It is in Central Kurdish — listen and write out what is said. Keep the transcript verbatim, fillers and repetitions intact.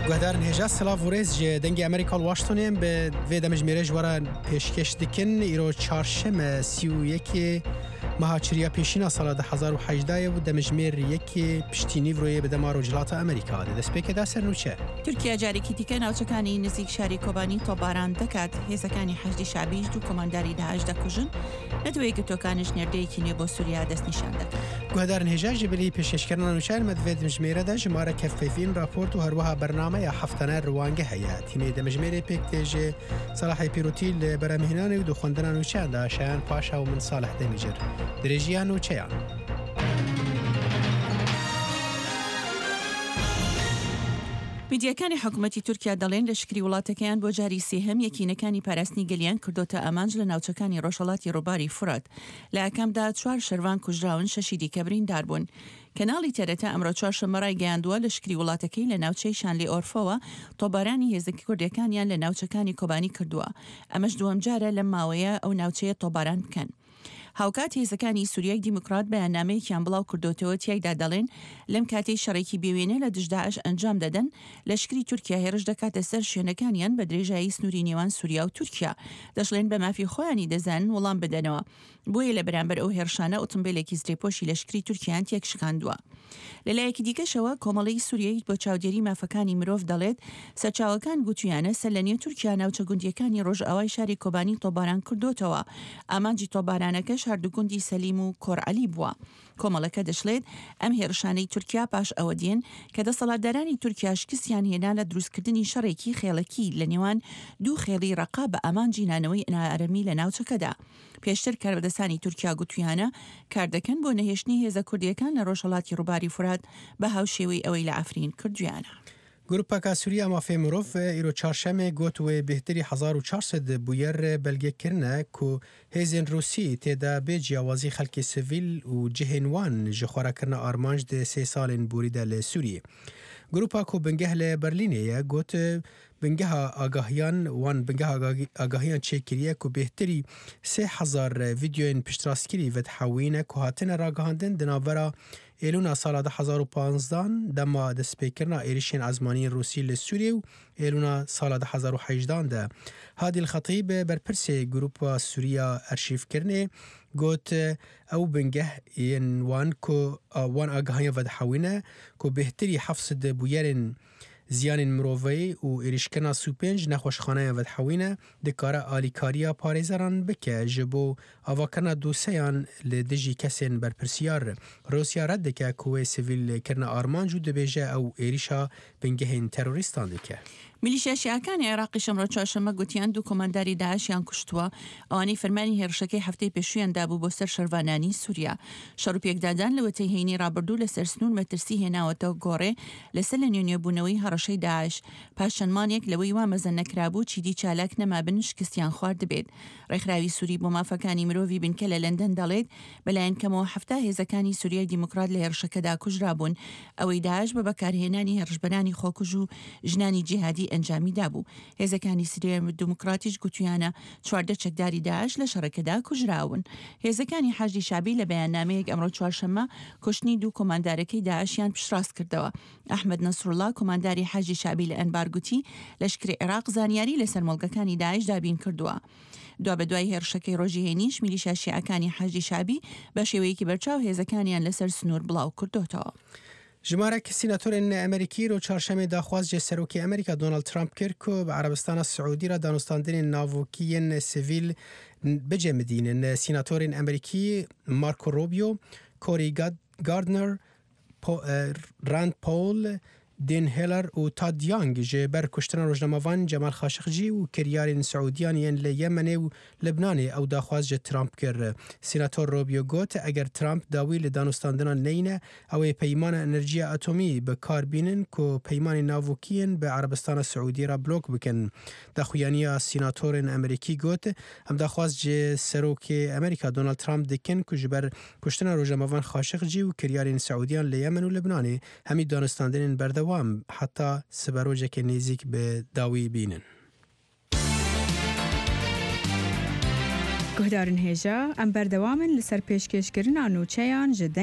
گهدار نهجا سلاف ورز ج دنگ امریکا واشنطن به و دمجمیره جوارا پیشکش دکن ایرو چهارشنبه سی و یک مهاچریا پیشینا سال هزار و هجده و دمجمیر یکی پشتینی روی به دمار وجلات امریکا ده دسپیک داسر نوچه ترکیه جاری کتیکن اوچکانی نزیک شاری کوبانی طباران دکات هزکانی حشد شعبیش دو کمانداری داعش دکوژن ندوی گتوکانش نردی کینی با سوریا دست نشان داد. گهدار نهجا جبلی پیشکش کردن نوچه مدوید دمجمیره ده جماره کفیفین راپورت و هروها برنامه یا هفتانه روانگه هیا تیمی دمجمیره پیکتیج صلاح پیروتی لبرامهنان و دو خوندن نوچه ده شان پاشا و من صالح دمیجر درجیان و چیان. میدیاکانی حکومتی ترکیه دلین لشکری ولاتکیان با جاری سیهم یکی نکانی پرستنی گلیان کردوتا امانج لناوچکانی روشالاتی روباری فراد. لکم دا چوار شروان کجراون ششیدی کبرین داربون. کنالی ترتا امرو چوار شمرای گیاندوا لشکری ولاتکی لناوچه شانلی اورفوا طبارانی هزکی کردیکانیان لناوچکانی کوبانی کردوا. امش دوام جاره لماویه او ناوچه طباران بکن. هاوکات هێزەکانی سووریای دیموکرات بەیاننامەیەکیان بڵاو کردوتەوە تیایدا دەڵێن لەم کاتەی شەڕێکی بێوێنە لە دژداعش ئەنجام دەدەن لەشکری تورکیا هێرش دەکاتە سەر شوێنەکانیان بە درێژایی سنووری نێوان سووریا و تورکیا دەشڵێن بە مافی خۆیانی دەزانن وەڵام بدەنەوە بۆیە لە بەرامبەر ئەو هێرشانە ئۆتۆمبیلێکی زرێپۆشی لەشکری تورکیان تێک شکاندووە. لەلایەکی دیکەشەوە کۆمەڵی سووریای بۆ چاودێری مافەکانی مرۆڤ دەڵێت سەرچاوەکان گوتویانە سەرلەنێ تورکیا ناوچە گوندیەکانی ڕۆژئاوای شاری کۆبانی تۆباران کردوتەوە ئامانجی تۆبارانەکەش هەردووگوندی سەلیم و کۆرعەلی بووە. کۆمەڵەکە دەشڵێت ئەم هێرشانەی تورکیا پاش ئەوە دێن کە دەسەڵاتدارانی تورکیا شکستیان هێنا لە دروستکردنی شەڕێکی خێڵەکی لە نێوان دوو خێڵی ڕەقا بە ئامانجی نانەوەی ئەنائارەمی لە ناوچەکەدا. پێشتر کاربەدەستانی تورکیا گوتویانە کاردەکەن بۆ نەهێشتنی هێزە کوردیەکان لە ڕۆژهەڵاتی ڕووباری فورات بە هاوشێوەی ئەوەی لە ئەفرین کردویانە. گروپا سوریا مافی مروف ایرو چهارشنبه گوت و بهتری هزار و چهارصد بویر بلگه کرنه که هزین روسی تیدا به جیاوازی خلک سویل و جهنوان جخورا کرنه آرمانج ده سه سالن بوریده لسوریه. گروپا که بنگه لبرلینه گوت بنگه آگاهیان وان بنگه آگاهیان چکریه که بهتری سه هزار ویدیوین پشتراسکری و تحوینه که هاتن راگاهندن دناورا ایلونا سال ده هزار و پانزدان دما دسپیکرنا ایریشین ازمانی روسی لسوریه و ایلونا سال ده هزار و هجدان ده هادی الخطیب برپرسی گروپا سوریا ارشیف کرنه گوت او بنگه این وان که وان آگاهیان و تحوینه که بهتری حفظ بویرین زیان مرووی و ایریشکنا سوپنج نخوشخانه و تحوینه دکاره آلیکاریا پارێزەران بکه جبو آواکرنا دوسیان لدجی کسین برپرسیار روسیا رد دکه کوه سیویل کرنا آرمانجو دبیجه او ایریشا بنگهین تروریستان دکه. میلیشیا شیعەکانی عێراقی شەمڕۆ چوارشەممە گوتیان دوو کۆمەنداری داعشیان کوشتووە ئەوانەی فەرمانی هێرشەکەی هەفتەی پێشوویان دابوو بۆ سەر شەروانانی سووریا. شەڕ و پێکدادان لە وەتەی هەینی ڕابردوو لەسەر سنوور مەترسی هێناوەتەوە گۆڕێ لەسەر لە نوێنێبوونەوەی هەڕەشەی داعش پاش چەندمانێک لەوەی وا مەزن نەکرابوو چیدی چالاک نەمابن شکستیان خوارد دەبێت. ڕێکخراوی سووری بۆ مافەکانی مرۆڤی بنکە لە لەندەن دەڵێت بەلایەن کەمەوە هەفتە هێزەکانی سووریای دیموکرات لە هێرشەکەدا کوژرابوون ئەوەی داعش بە بەکارهێنانی هێرشبەرانی خۆکوژ و ژنانی جیهادی ئەنجامی دابوو. هێزەکانی سووریای دیموکراتیش گوتویانە چواردە چەکداری داعش لە شەڕەکەدا کوژراون. هێزەکانی حەشدی شعبی لە بەیاننامەیەک ئەمڕۆ چوارشەممە کوشتنی دوو کۆماندارەکەی داعشیان پشتڕاست کردەوە. ئەحمەد نەسڕوڵڵا کۆمانداری حەشدی شعبی لە ئەنبار گوتی لەشکری عێراق زانیاری لەسەر مەڵگەکانی داعش دابین کردووە. دوا بە دوای هێرشەکەی ڕۆژی هێنیش میلیشیا شیعەکانی حەشدی شعبی بە شێوەیەکی بەرچاو هێزەکانیان لەسەر سنوور بڵاو کردوتەوە. جمارك سيناتورين أمريكي رو چهارشنبه داخواست جه سروکی أمريكا دونالد ترامپ کرد که به عربستان السعودی را دانستاندن ناوکیین سیویل بجه مدینن. سيناتورين أمريكي مارکو روبیو، کوری گاردنر، راند پول، دین هیلر و تاد یانگ جه بر کشتن روزنامه‌وان جمال خاشقجی و کریارین سعودیانیان لیمن و لبنان او داخواست جه ترامپ کرد. سیناتور روبیو گوت اگر ترامپ داوی لدانستاندن نینه او پیمان انرژی اتمی به کار بینن که پیمان ناوکیین به عربستان سعودی را بلوک بکن. دخویانی سیناتورین امریکی گوت هم داخواست جه سروک امریکا دونالد ترامپ دکن که جبر کشتن روزنامه‌وان خاشقجی و کریارین سعودیان لیمن و لبنان همی دانستاندن برده وام حتی سبروجه که نزدیک به داوی بینن. گهدارن هێژە ئەم بەردەوامن لەسەر پێشکەشکردنا نووچەیان ji